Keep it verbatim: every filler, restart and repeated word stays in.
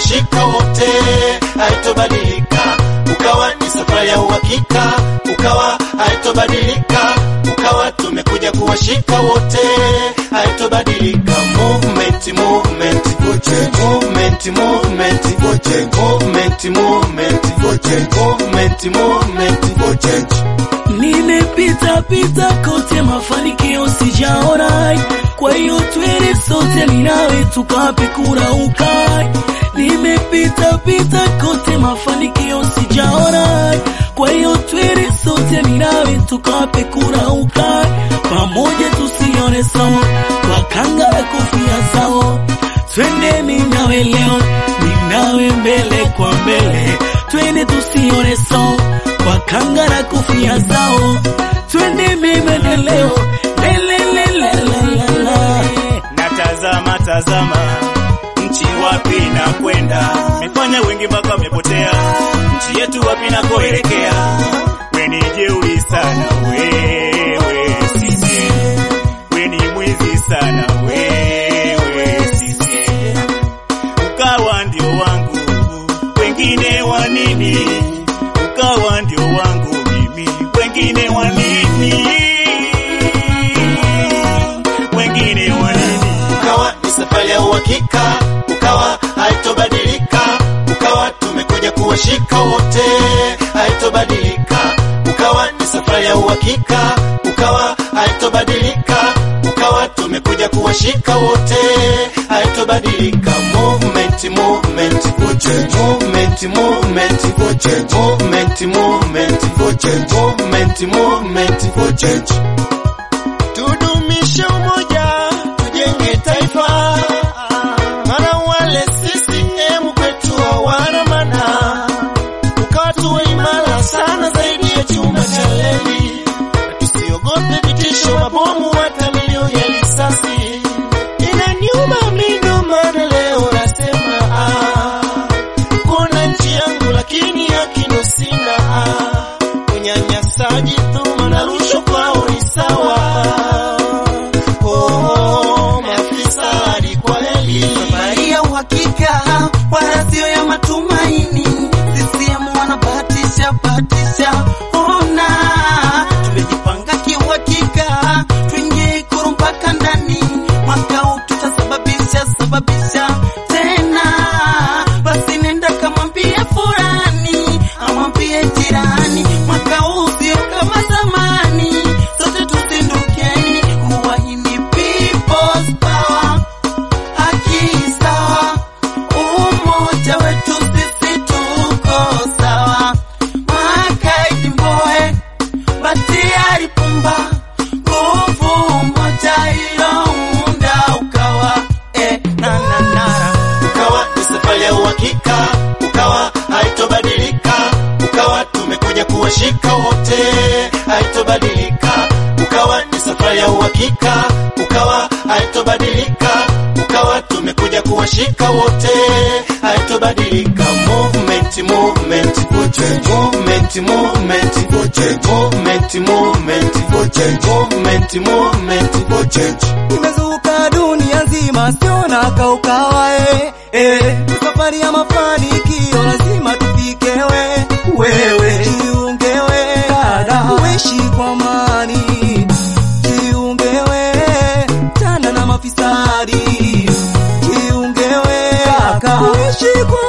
kuwashika wote, haitobadilika. Ukawa ni safari ya uhakika, ukawa haitobadilika. Ukawa tumekuja kuwashika wote, haitobadilika. Movement, movement, movement, movement, movement, movement, movement, movement. Nimepita pita kote mafanikio sijaona, kwa hiyo twende sote mimi nawe tukape kura ukai. Nimepita pita kote mafanikio sijaona, kwa hiyo twende sote mimi nawe tukape kura ukai. Pamoja tusione sawa, wakanga na kofia sawa. Twende mimi nawe leo, mimi nawe mbele kwa mbele. Twende tusione sawa, wakanga na kofia zao. Twende mimi leo, lele lele la. Natazama tazama nchi wapi na kwenda, mefanya wengi mpaka wamepotea. Nchi yetu wapi na kuelekea, weni jeuri sana wewe sisi, weni mwizi sana wewe sisi. Ukawa ndio wangu, wengine wanini? Ukawa ndio wangu mimi, wengine wanini? Wengine wanini? Ukawa ni safari ya uhakika, ukawa haitobadilika. Ukawa tumekuja kuwashika wote, haitobadilika. Ukawa ni safari ya uhakika, ukawa haitobadilika. Ukawa tumekuja kuwashika wote, haitobadilika. Movement, movement, movement, movement, movement, movement, movement, movement. Tudumishe umoja, tujenge taifa. Mara wale sisi emu kwetu hawana maana. Ukawa tuwe imara sana zaidi ya chuma cha leli. Tusiogope vitisho, mabomu hata milioni ya risasi. Inaniuma mino maana leo nasema ah, kuna nchi yangu lakini haki ndo sina ah. Unyanyasaji, dhuluma na rushwa kwao ni sawa. Oh, maafisa hadi kwa heli. Safari ya uhakika, wala sio ya matumaini. Sisi ya mwana batisha, batisha. Ona, tumejipanga kiuhakika, tuingie Ikulu mpaka ndani. Mwaka huu tutasababisha, sababisha tena. Basi nenda kamwambie fulani, amwambie jirani. Mwaka huu sio kama zamani, sote tusindukeni. Kuwa hii ni people's power, haki sawa, umoja wetu sisi tuko sawa. Makaidi mboe, Batiari Pumba, nguvu moja iliyounda Ukawa, eh, na na na. Ukawa ni safari ya uhakika, ukawa haitobadilika. Ukawa tumekuja kuwashika wote, haitobadilika. Ukawa ni safari ya uhakika, ukawa haitobadilika. Ukawa tumekuja kuwashika wote, haitobadilika. Movement, movement, movement, movement, movement, movement, movement, movement. Nimezuka dunia nzima siona kaukawa eh, eh. Safari ya mafanikio lazima tufikewe. Wewe jiungewe dada, uishi kwa amani. Jiungewe tana na mafisadi. Jiungewe kaka, uishi kwa